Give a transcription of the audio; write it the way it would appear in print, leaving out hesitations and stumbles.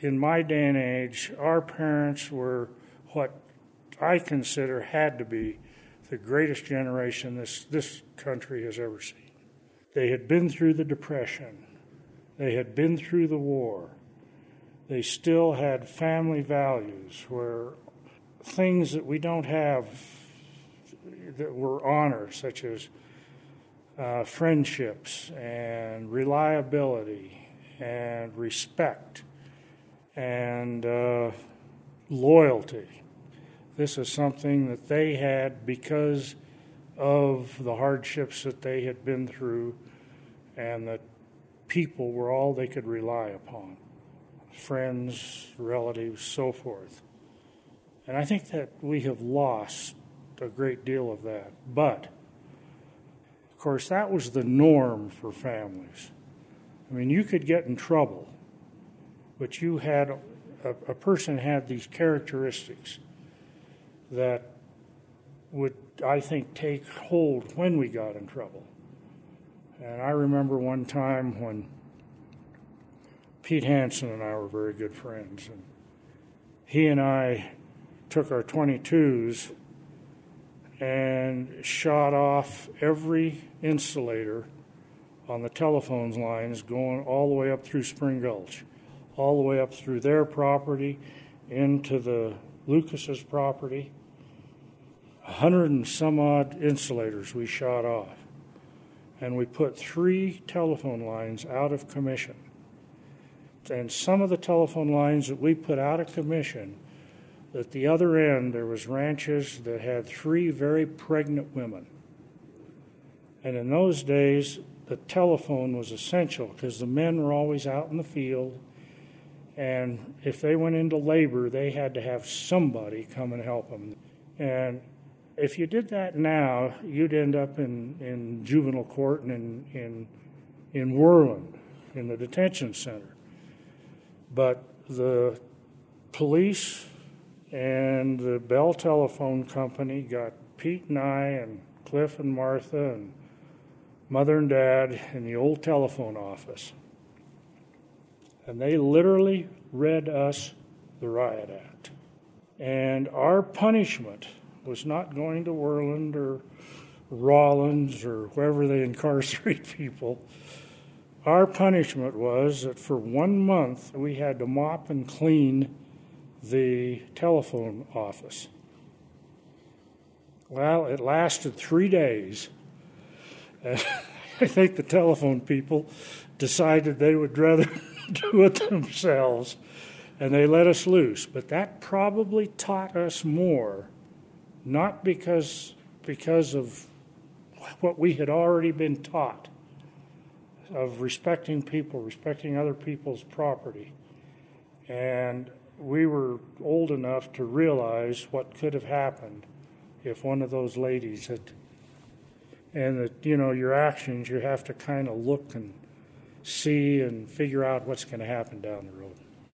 in my day and age, our parents were what I consider had to be the greatest generation this country has ever seen. They had been through the Depression. They had been through the war. They still had family values where things that we don't have that were honored, such as friendships and reliability and respect and loyalty. This is something that they had because of the hardships that they had been through, and that people were all they could rely upon. Friends, relatives, so forth. And I think that we have lost a great deal of that. But, of course, that was the norm for families. I mean, you could get in trouble, but you had a person had these characteristics that would, I think, take hold when we got in trouble. And I remember one time when Pete Hansen and I were very good friends, and he and I took our .22s and shot off every insulator on the telephone lines going all the way up through Spring Gulch, all the way up through their property into the Lucas's property. 100 and some odd insulators we shot off. And we put 3 telephone lines out of commission. And some of the telephone lines that we put out of commission, at the other end there was ranches that had 3 very pregnant women. And in those days, the telephone was essential because the men were always out in the field, and if they went into labor, they had to have somebody come and help them. And if you did that now, you'd end up in juvenile court and in Worland, in the detention center. But the police and the Bell Telephone Company got Pete and I and Cliff and Martha and Mother and Dad in the old telephone office. And they literally read us the Riot Act. And our punishment was not going to Worland or Rawlins or wherever they incarcerate people. Our punishment was that for 1 month we had to mop and clean the telephone office. Well, it lasted 3 days. And I think the telephone people decided they would rather do it themselves, and they let us loose. But that probably taught us more, not because of what we had already been taught, of respecting people, respecting other people's property. And we were old enough to realize what could have happened if one of those ladies had, and that, you know, your actions, you have to kind of look and see and figure out what's going to happen down the road.